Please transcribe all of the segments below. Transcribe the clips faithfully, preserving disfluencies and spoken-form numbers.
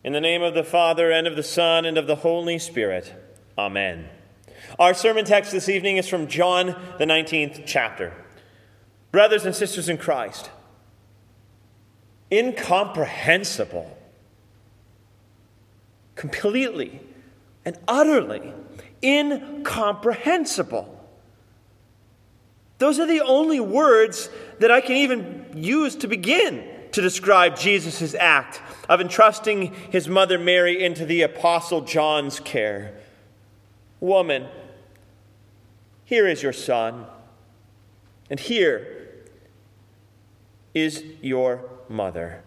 In the name of the Father, and of the Son, and of the Holy Spirit. Amen. Our sermon text this evening is from John, the nineteenth chapter. Brothers and sisters in Christ, incomprehensible, completely and utterly incomprehensible. Those are the only words that I can even use to begin to describe Jesus' act of entrusting his mother Mary into the Apostle John's care. Woman, here is your son, and here is your mother.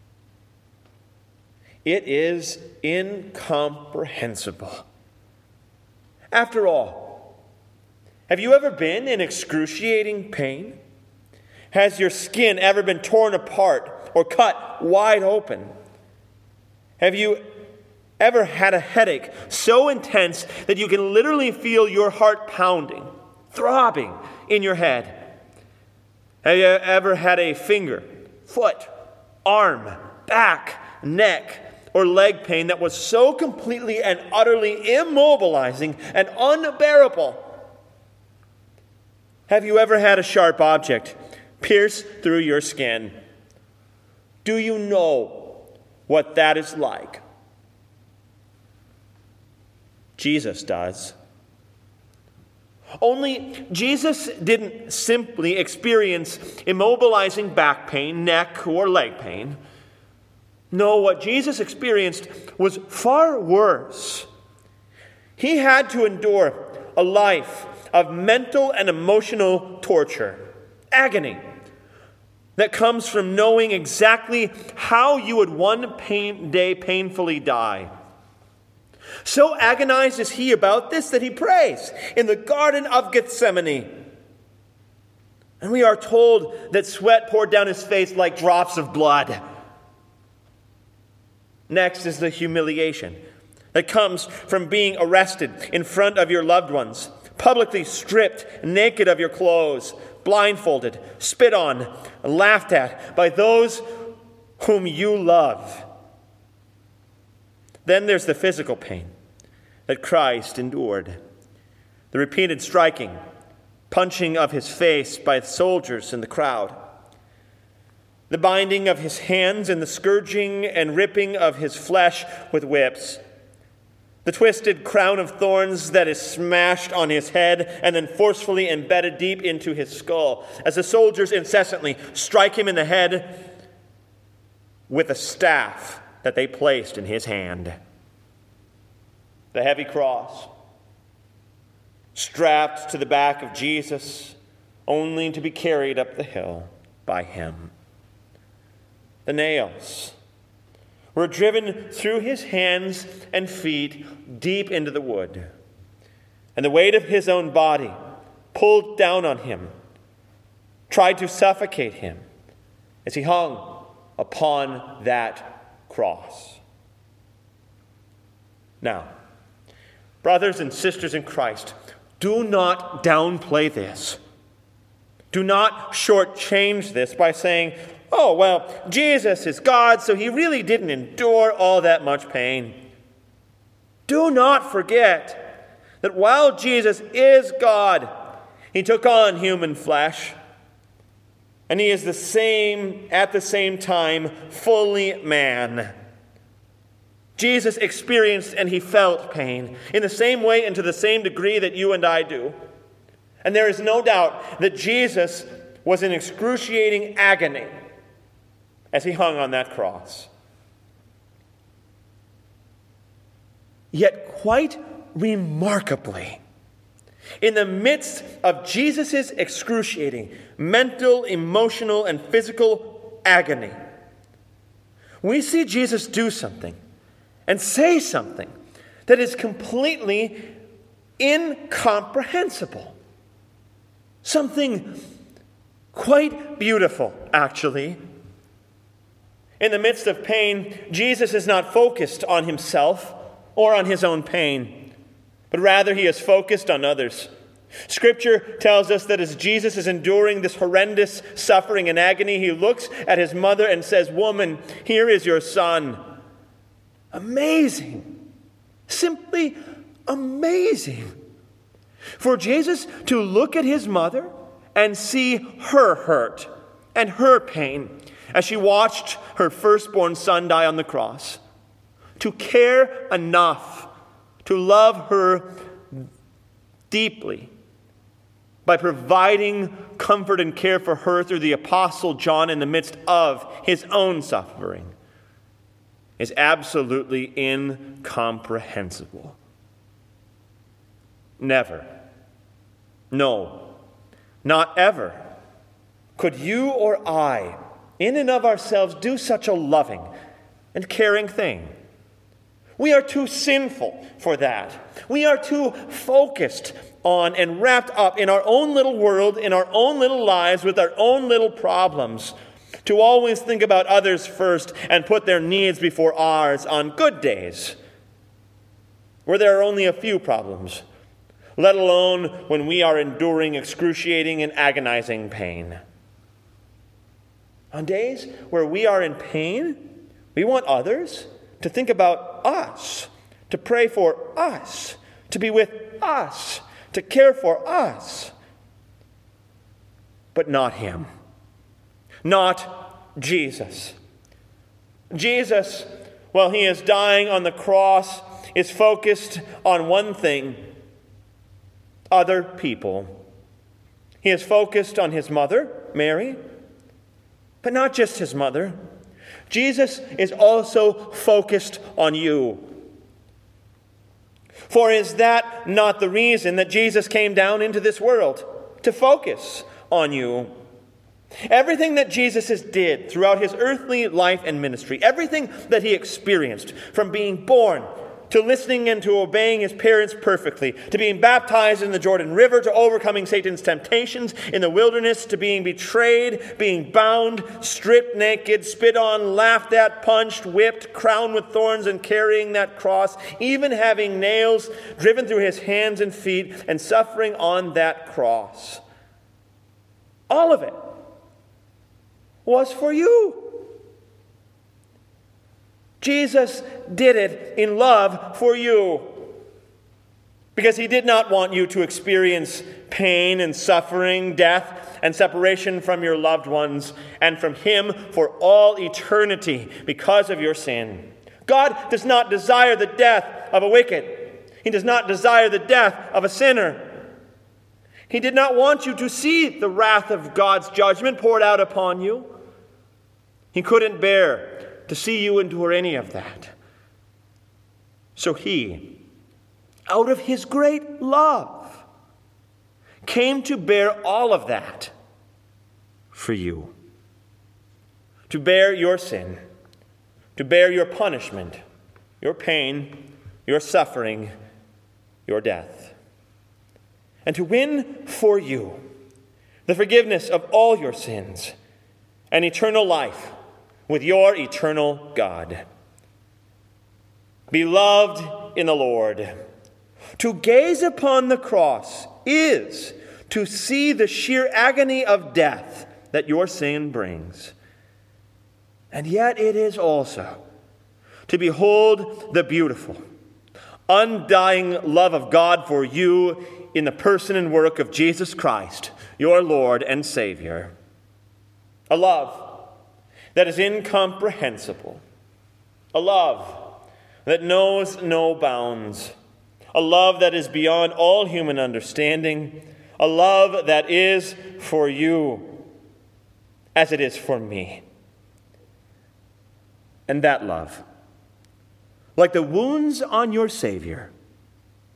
It is incomprehensible. After all, have you ever been in excruciating pain? Has your skin ever been torn apart or cut wide open? Have you ever had a headache so intense that you can literally feel your heart pounding, throbbing in your head? Have you ever had a finger, foot, arm, back, neck, or leg pain that was so completely and utterly immobilizing and unbearable? Have you ever had a sharp object pierce through your skin? Do you know what that is like? Jesus does. Only Jesus didn't simply experience immobilizing back pain, neck, or leg pain. No, what Jesus experienced was far worse. He had to endure a life of mental and emotional torture, agony, that comes from knowing exactly how you would one pain day painfully die. So agonized is he about this that he prays in the Garden of Gethsemane. And we are told that sweat poured down his face like drops of blood. Next is the humiliation that comes from being arrested in front of your loved ones, publicly stripped naked of your clothes, blindfolded, spit on, laughed at by those whom you love. Then there's the physical pain that Christ endured. The repeated striking, punching of his face by soldiers in the crowd. The binding of his hands and the scourging and ripping of his flesh with whips. The twisted crown of thorns that is smashed on his head and then forcefully embedded deep into his skull as the soldiers incessantly strike him in the head with a staff that they placed in his hand. The heavy cross strapped to the back of Jesus only to be carried up the hill by him. The nails were driven through his hands and feet deep into the wood, and the weight of his own body pulled down on him, tried to suffocate him as he hung upon that cross. Now, brothers and sisters in Christ, do not downplay this. Do not shortchange this by saying, oh, well, Jesus is God, so he really didn't endure all that much pain. Do not forget that while Jesus is God, he took on human flesh, and he is the same, at the same time, fully man. Jesus experienced and he felt pain in the same way and to the same degree that you and I do. And there is no doubt that Jesus was in excruciating agony as he hung on that cross. Yet quite remarkably, in the midst of Jesus' excruciating mental, emotional, and physical agony, we see Jesus do something and say something that is completely incomprehensible. Something quite beautiful, actually. In the midst of pain, Jesus is not focused on himself or on his own pain, but rather he is focused on others. Scripture tells us that as Jesus is enduring this horrendous suffering and agony, he looks at his mother and says, "Woman, here is your son." amazing. Simply amazing. For Jesus to look at his mother and see her hurt and her pain as she watched her firstborn son die on the cross. To care enough to love her deeply by providing comfort and care for her through the Apostle John in the midst of his own suffering is absolutely incomprehensible. Never, no, not ever, could you or I, in and of ourselves, do such a loving and caring thing. We are too sinful for that. We are too focused on and wrapped up in our own little world, in our own little lives, with our own little problems, to always think about others first and put their needs before ours on good days, where there are only a few problems, let alone when we are enduring excruciating and agonizing pain. On days where we are in pain, we want others to think about us, to pray for us, to be with us, to care for us. But not him. Not Jesus. Jesus, while he is dying on the cross, is focused on one thing: other people. He is focused on his mother, Mary, but not just his mother. Jesus is also focused on you. For is that not the reason that Jesus came down into this world? To focus on you. Everything that Jesus did throughout his earthly life and ministry, everything that he experienced, from being born to listening and to obeying his parents perfectly, to being baptized in the Jordan River, to overcoming Satan's temptations in the wilderness, to being betrayed, being bound, stripped naked, spit on, laughed at, punched, whipped, crowned with thorns, and carrying that cross, even having nails driven through his hands and feet, and suffering on that cross. All of it was for you. Jesus did it in love for you, because he did not want you to experience pain and suffering, death and separation from your loved ones and from him for all eternity because of your sin. God does not desire the death of a wicked. He does not desire the death of a sinner. He did not want you to see the wrath of God's judgment poured out upon you. He couldn't bear to see you endure any of that. So he, out of his great love, came to bear all of that for you. To bear your sin, to bear your punishment, your pain, your suffering, your death. And to win for you the forgiveness of all your sins and eternal life with your eternal God. Beloved in the Lord, to gaze upon the cross is to see the sheer agony of death that your sin brings. And yet it is also to behold the beautiful, undying love of God for you in the person and work of Jesus Christ, your Lord and Savior. A love that is incomprehensible. A love that knows no bounds. A love that is beyond all human understanding. A love that is for you as it is for me. And that love, like the wounds on your Savior,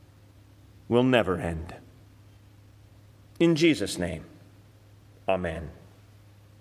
will never end. In Jesus' name, amen.